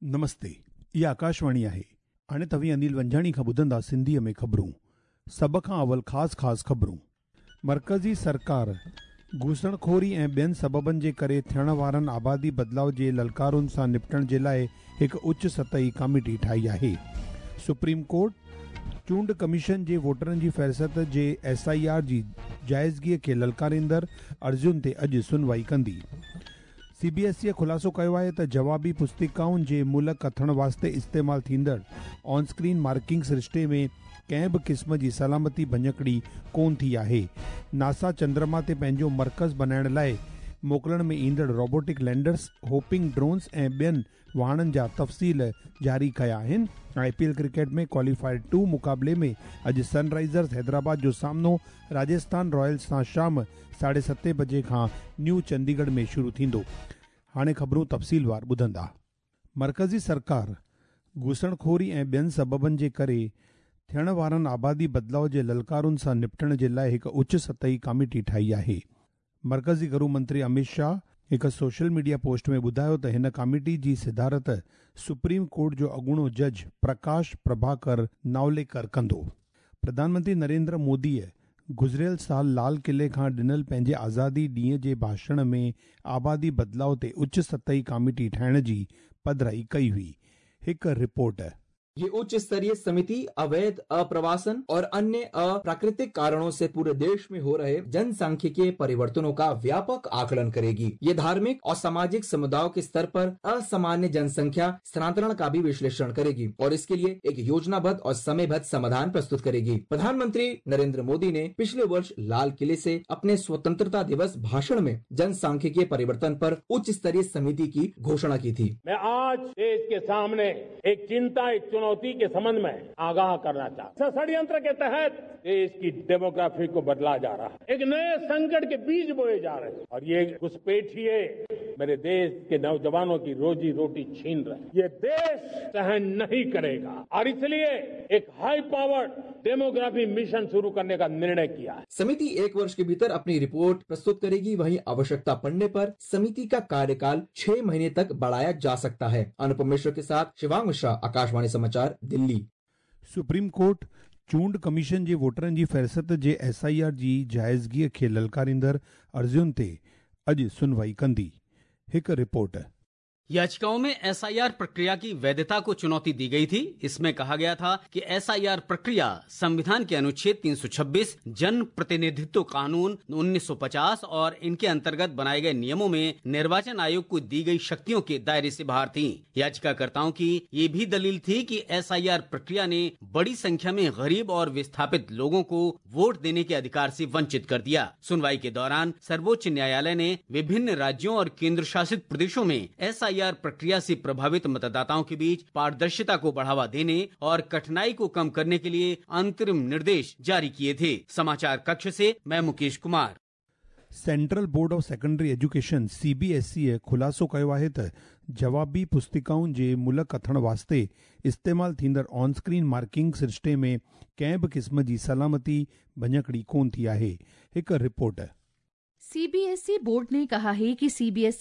नमस्ते, ये आकाशवाणी है हाणे तव्हीं अनिल वंजाणी खां ॿुधंदा सिंधीअ में ख़बरूं। सभ खां अवल ख़ासि ख़बरूं। मर्कज़ी सरकार घूसणखोरी ऐं ॿियनि सबबनि जे करे थियण वारनि आबादी बदिलाव जे ललकारुनि सां निपटण जे लाइ हिकु उच्च सतही कमेटी ठाही आहे। सुप्रीम कोर्ट चूंड कमीशन जे वोटरनि जी फ़हरिस्त जे SIR जी जाइज़गीअ खे ललकारींदड़ अर्ज़ियुनि ते अॼु सुनवाई कंदी। CBSE खुलासो कयो आहे त जवाबी पुस्तिकाउनि जे मुल्क अथण वास्ते इस्तेमालु थींदड़ ऑन स्क्रीन मार्किंग सिरिश्ते में कंहिं बि क़िस्म जी सलामती भञकड़ी कोन थी आहे। नासा चंद्रमा ते पंहिंजो मर्कज़ बनाइण लाइ मोकिलण में ईंदड़ रोबोटिक लैंडर्स, होपिंग ड्रोन्स ऐं ॿियनि वाहननि जा तफ़सील जारी कया आहिनि। IPL क्रिकेट में क्वालिफायर 2 मुक़ाबले में अॼु सनराइज़र्स हैदराबाद जो सामनो राजस्थान रॉयल्स सां शाम 7:30 बजे खां न्यू चंडीगढ़ में शुरू थींदो। हाणे ख़बरूं तफ़सीलवार ॿुधंदा। मर्कज़ी सरकार घूसणखोरी ऐं ॿियनि सबबनि जे करे थियण वारनि आबादी बदिलाव जे ललकारुनि सां निपटण जे लाइ हिकु उच्च सतही कमेटी ठाही आहे। मर्कज़ी गृह मंत्री अमित शाह हिकु सोशल मीडिया पोस्ट में ॿुधायो त हिन कमेटी जी सिधारत सुप्रीम कोर्ट जो अॻूणो जज प्रकाश प्रभाकर नावलेकर कंदो। प्रधानमंत्री नरेंद्र मोदीअ गुज़िरियल साल लाल किले खां ॾिनल पंहिंजे आज़ादी ॾींहं जे भाषण में आबादी बदिलाव ते उच्च सतही कमेटी ठाहिण जी पधिराई कई हुई। हिकु रिपोर्ट। ये उच्च स्तरीय समिति अवैध अप्रवासन और अन्य अप्राकृतिक कारणों से पूरे देश में हो रहे जनसांख्यिकीय परिवर्तनों का व्यापक आकलन करेगी। ये धार्मिक और सामाजिक समुदायों के स्तर पर असामान्य जनसंख्या स्थानांतरण का भी विश्लेषण करेगी और इसके लिए एक योजनाबद्ध और समयबद्ध समाधान प्रस्तुत करेगी। प्रधानमंत्री नरेंद्र मोदी ने पिछले वर्ष लाल किले से अपने स्वतंत्रता दिवस भाषण में जनसांख्यिकीय परिवर्तन पर उच्च स्तरीय समिति की घोषणा की थी। मैं आज देश के सामने एक चिंता, एक चुनौती के संबंध में आगाह करना चाहता हूं। षड्यंत्र के तहत देश की डेमोग्राफी को बदला जा रहा है, एक नए संकट के बीज बोए जा रहे हैं और ये घुसपैठिए मेरे देश के नौजवानों की रोजी रोटी छीन रहे हैं। ये देश सहन नहीं करेगा और इसलिए एक हाई पावर्ड डेमोग्राफी मिशन शुरू करने का निर्णय किया है। समिति 1 वर्ष के भीतर अपनी रिपोर्ट प्रस्तुत करेगी। वहीं आवश्यकता पड़ने पर समिति का कार्यकाल 6 महीने तक बढ़ाया जा सकता है। अनुपम मिश्र के साथ शिवांग मिश्रा, आकाशवाणी समाचार, दिल्ली। सुप्रीम कोर्ट चूंड कमीशन जे वोटरनि जी फ़हरिस्त जे SIR जी जाइज़गीअ खे ललकारींदड़ अर्ज़ियुनि ते अॼु सुनवाई कंदी। हिकु रिपोर्ट। याचिकाओं में SIR प्रक्रिया की वैधता को चुनौती दी गई थी। इसमें कहा गया था कि SIR प्रक्रिया संविधान के अनुच्छेद 326, जन प्रतिनिधित्व कानून 1950 और इनके अंतर्गत बनाए गए नियमों में निर्वाचन आयोग को दी गई शक्तियों के दायरे से बाहर थी। याचिकाकर्ताओं की ये भी दलील थी कि SIR प्रक्रिया ने बड़ी संख्या में गरीब और विस्थापित लोगों को वोट देने के अधिकार से वंचित कर दिया। सुनवाई के दौरान सर्वोच्च न्यायालय ने विभिन्न राज्यों और केंद्र शासित प्रदेशों में SIR प्रक्रिया से प्रभावित मतदाताओं के बीच पारदर्शिता को बढ़ावा देने और कठिनाई को कम करने के लिए अंतरिम निर्देश जारी किए थे। समाचार कक्ष से मैं Mukesh Kumar. Central board of secondary education CBSE खुलासो कयो आहे त जवाबी पुस्तिकाउनि जे मुल्क अथण वास्ते इस्तेमालु थींदड़ ऑन स्क्रीन मार्किंग सिरिश्ते में कंहिं बि क़िस्म जी सलामती भञकड़ी कोन थी आहे। हिकु रिपोर्ट। CBSE बोर्ड ने कहा है कि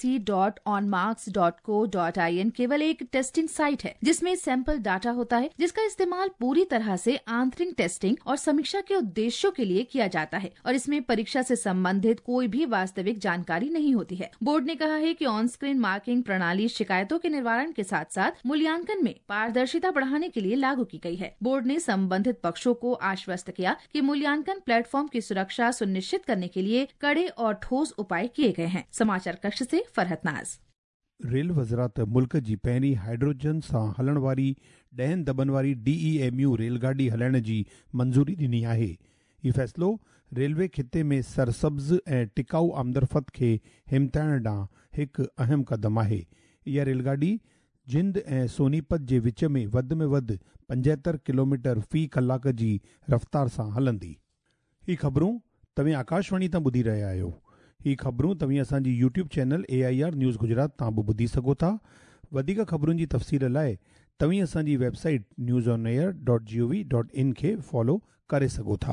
cbse.onmarks.co.in केवल एक टेस्टिंग साइट है जिसमें सैंपल डाटा होता है, जिसका इस्तेमाल पूरी तरह से आंतरिक टेस्टिंग और समीक्षा के उद्देश्यों के लिए किया जाता है और इसमें परीक्षा से संबंधित कोई भी वास्तविक जानकारी नहीं होती है। बोर्ड ने कहा है कि ऑन स्क्रीन मार्किंग प्रणाली शिकायतों के निवारण के साथ साथ मूल्यांकन में पारदर्शिता बढ़ाने के लिए लागू की गई है। बोर्ड ने संबंधित पक्षों को आश्वस्त किया कि मूल्यांकन प्लेटफॉर्म की सुरक्षा सुनिश्चित करने के लिए कड़े और ठोस उपाय किए गए हैं। समाचार कक्ष से फरहत नाज। रेल वज़ारत मुल्क जी पहिरीं हाइड्रोजन सां हलण वारी 10 दॿनि वारी DEMU रेलगाॾी हलाइण जी मंज़ूरी ॾिनी आहे। हीउ फ़ैसिलो रेलवे खिते में सरसब्ज़ ऐं टिकाऊ आमदरफ़त खे हिमथाइण ॾांहुं हिकु अहम क़दम आहे। इहा रेलगाॾी जिंद ऐं सोनीपत जे विच में वधि 75 किलोमीटर फ़ी कलाक जी रफ़्तार सां हलंदी। ही ख़बरूं तव्हां आकाशवाणी तां ॿुधी रहिया आहियो। ही ख़बरूं तव्हां असांजी YouTube channel AIR news Gujarat तां बि ॿुधी सघो था। वधीक ख़बरुनि जी तफ़सील लाइ तव्हां असांजी वेबसाइट newsonair.gov.in खे फॉलो करे सघो था।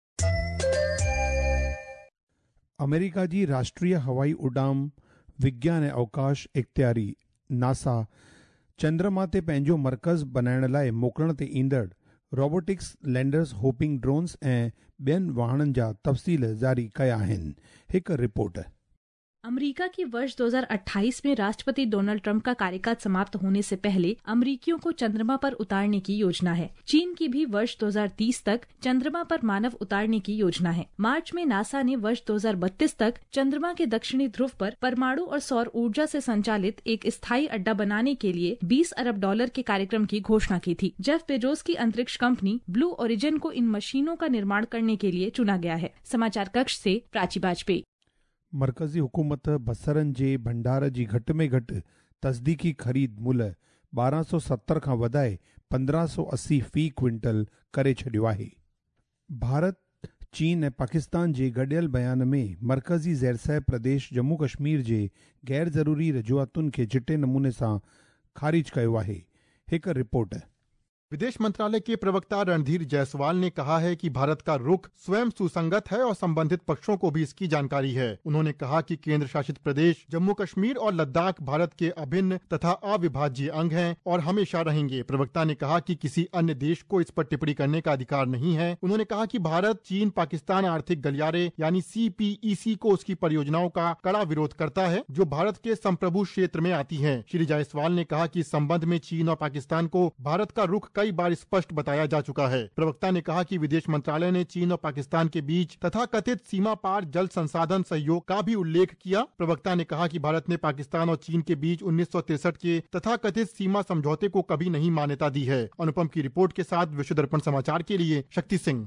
अमेरिका जी राष्ट्रीय हवाई उडाम विज्ञान ऐं अवकाश इख़्तियारी NASA चंद्रमा ते पंहिंजो मर्कज़ बनाइण लाइ मोकिलण ते ईंदड़ रोबोटिक्स लैंडर्स होपिंग ड्रोन्स ऐं ॿियनि वाहननि जा तफ़सील जारी कया आहिनि। हिकु रिपोर्ट। अमेरिका की वर्ष 2028 में राष्ट्रपति डोनाल्ड ट्रंप का कार्यकाल समाप्त होने से पहले अमेरिकियों को चंद्रमा पर उतारने की योजना है। चीन की भी वर्ष 2030 तक चंद्रमा पर मानव उतारने की योजना है। मार्च में नासा ने वर्ष 2032 तक चंद्रमा के दक्षिणी ध्रुव पर परमाणु और सौर ऊर्जा से संचालित एक स्थायी अड्डा बनाने के लिए $20 अरब के कार्यक्रम की घोषणा की थी। जेफ बेजोस की अंतरिक्ष कंपनी ब्लू ओरिजिन को इन मशीनों का निर्माण करने के लिए चुना गया है। समाचार कक्ष से प्राची वाजपेयी। मरकज़ी हुकूमत बसरनि जे भंडार जी घटि में घटि तस्दीकी ख़रीद मुल्ह 1270 खां वधाए 1580 फ़ी क्विंटल करे छॾियो आहे। भारत, चीन ऐं पाकिस्तान जे गॾियल बयान में मरकज़ी ज़ैरसह प्रदेश जम्मू कश्मीर जे गैर ज़रूरी रजूआतुनि खे चिटे नमूने सां ख़ारिज कयो आहे। हिकु रिपोर्ट। विदेश मंत्रालय के प्रवक्ता रणधीर जायसवाल ने कहा है कि भारत का रुख स्वयं सुसंगत है और संबंधित पक्षों को भी इसकी जानकारी है। उन्होंने कहा कि केंद्र शासित प्रदेश जम्मू कश्मीर और लद्दाख भारत के अभिन्न तथा अविभाज्य अंग हैं और हमेशा रहेंगे। प्रवक्ता ने कहा कि किसी अन्य देश को इस पर टिप्पणी करने का अधिकार नहीं है। उन्होंने कहा कि भारत चीन पाकिस्तान आर्थिक गलियारे यानी CPEC को उसकी परियोजनाओं का कड़ा विरोध करता है जो भारत के संप्रभु क्षेत्र में आती है। श्री जायसवाल ने कहा कि इस संबंध में चीन और पाकिस्तान को भारत का रुख कई बार स्पष्ट बताया जा चुका है। प्रवक्ता ने कहा कि विदेश मंत्रालय ने चीन और पाकिस्तान के बीच तथा कथित सीमा पार जल संसाधन सहयोग का भी उल्लेख किया। प्रवक्ता ने कहा कि भारत ने पाकिस्तान और चीन के बीच 1963 के तथा कथित सीमा समझौते को कभी नहीं मान्यता दी है। अनुपम की रिपोर्ट के साथ विश्व दर्पण समाचार के लिए शक्ति सिंह।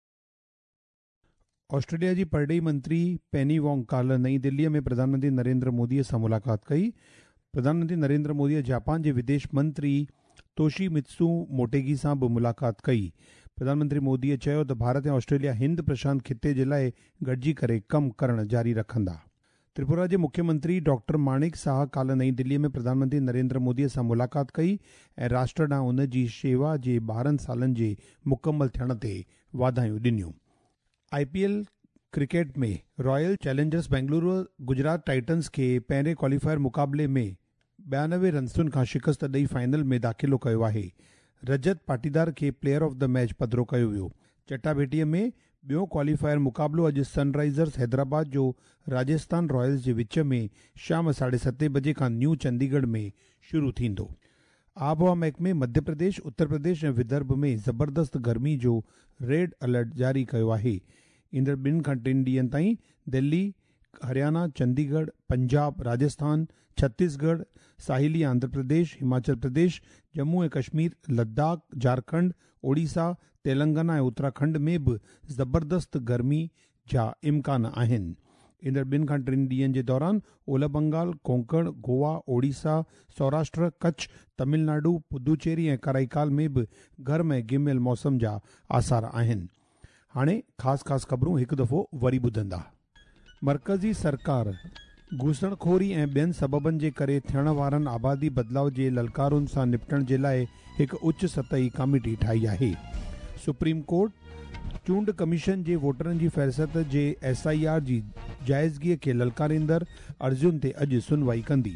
ऑस्ट्रेलिया जी परडेही मंत्री पेनी वोंग काल्ह नई दिल्लीअ में प्रधानमंत्री नरेंद्र मोदीअ सां मुलाक़ात कई। प्रधानमंत्री नरेंद्र मोदीअ जापान जे विदेश मंत्री तोशीमित्सु मोटेगी सां बि मुलाक़ात कई। प्रधानमंत्री मोदीअ चयो त भारत ऐं ऑस्ट्रेलिया हिंद प्रशांत खिते जे लाइ गॾिजी करे कमु करणु जारी रखंदा। त्रिपुरा जे मुख्यमंत्री डॉक्टर माणिक साह काल्ह नई दिल्लीअ में प्रधानमंत्री नरेंद्र मोदीअ सां मुलाक़ात कई ऐं राष्ट्र ॾांहुं उन जी शेवा जे 12 सालनि जे मुकमल थियण ते वाधायूं ॾिनियूं। IPL क्रिकेट में Royal Challengers Bengaluru Gujarat Titans खे पहिरें क्वालिफायर मुक़ाबले में 92 रन्सुनि खां शिकस्त ॾेई फाइनल में दाख़िलो कयो आहे। रजत पाटीदार खे प्लेयर ऑफ द मैच पधिरो कयो वियो। चटाभेटीअ में ॿियो क्वालिफायर मुक़ाबलो अॼु सनराइज़र्स हैदराबाद जो राजस्थान रॉयल्स जे विच में शाम 7:30 बजे खां न्यू चंडीगढ़ में शुरू थींदो। आबहवा महकमे मध्य प्रदेश, उत्तर प्रदेश ऐं विदर्भ में ज़बरदस्त गर्मी जो रेड अलर्ट जारी कयो आहे। ईंदड़ 2 खां 3 ॾींहनि ताईं दिल्ली, हरियाणा, चंडीगढ़, पंजाब, राजस्थान, छत्तीसगढ़, साहिली आंध्र प्रदेश, हिमाचल प्रदेश, जम्मू ऐं कश्मीर, लद्दाख, झारखंड, ओडिशा, तेलंगाना ऐं उत्तराखंड में बि ज़बरदस्त गर्मी जा इम्कान आहिनि। ईंदड़ 2 खां 3 ॾींहनि जे दौरान ओलह बंगाल, कोंकण, गोवा, ओडिशा, सौराष्ट्र, कच्छ, तमिलनाडु, पुदुचेरी ऐं कराईकाल में बि गर्म ऐं गिमियल मौसम जा आसार आहिनि। हाणे ख़ासि ख़बरूं हिकु दफ़ो वरी ॿुधंदा। मरकज़ी सरकार घूसणखोरी ऐं ॿियनि सबबनि जे करे थियण वारनि आबादी बदिलाव जे ललकारुनि सां निपटण जे लाइ हिकु उच्च सतही कमेटी ठाही आहे। सुप्रीम कोर्ट चूंड कमीशन जे वोटरनि जी फ़हरिस्त जे SIR जी जाइज़गीअ खे ललकारींदड़ अर्ज़ियुनि ते अॼु सुनवाई कंदी।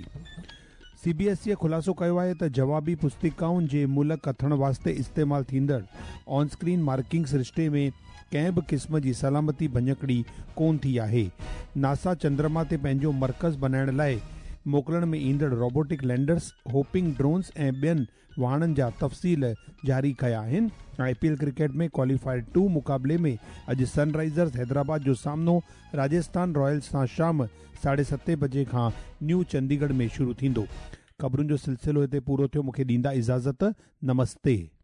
CBSE ख़ुलासो कयो आहे त जवाबी पुस्तिकाउनि जे मुल्क अथण वास्ते इस्तेमालु थींदड़ ऑन स्क्रीन मार्किंग सिरिश्ते में कंहिं बि क़िस्म जी सलामती भञकड़ी कोन थी आहे। नासा चंद्रमा ते पंहिंजो मर्कज़ बनाइण लाइ मोकिलण में ईंदड़ रोबोटिक लैंडर्स, होपिंग ड्रोन्स ऐं ॿियनि वाहननि जा तफ़सील जारी कया आहिनि। IPL क्रिकेट में क्वालिफायर 2 मुक़ाबले में अॼु सनराइज़र्स हैदराबाद जो सामनो राजस्थान रॉयल्स सां शाम 7:30 बजे खां न्यू चंडीगढ़ में शुरू थींदो। ख़बरुनि जो सिलसिलो हिते पूरो थियो। मूंखे ॾींदा इजाज़त। नमस्ते।